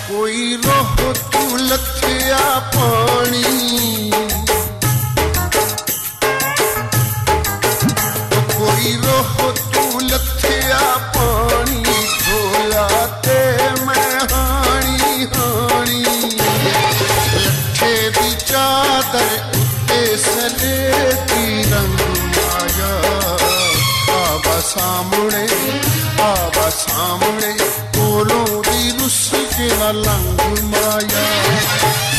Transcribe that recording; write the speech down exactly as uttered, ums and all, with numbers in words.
कोई रोह तू लथिया पानी, कोई रोह तू लथिया पानी, ढोला ते मैं हाणी हाणी। लठे दी चादर उत्ते सलेटी रंग माया, आवा सामने आवा सामने, कोलों दी रुस के ना लंग माया।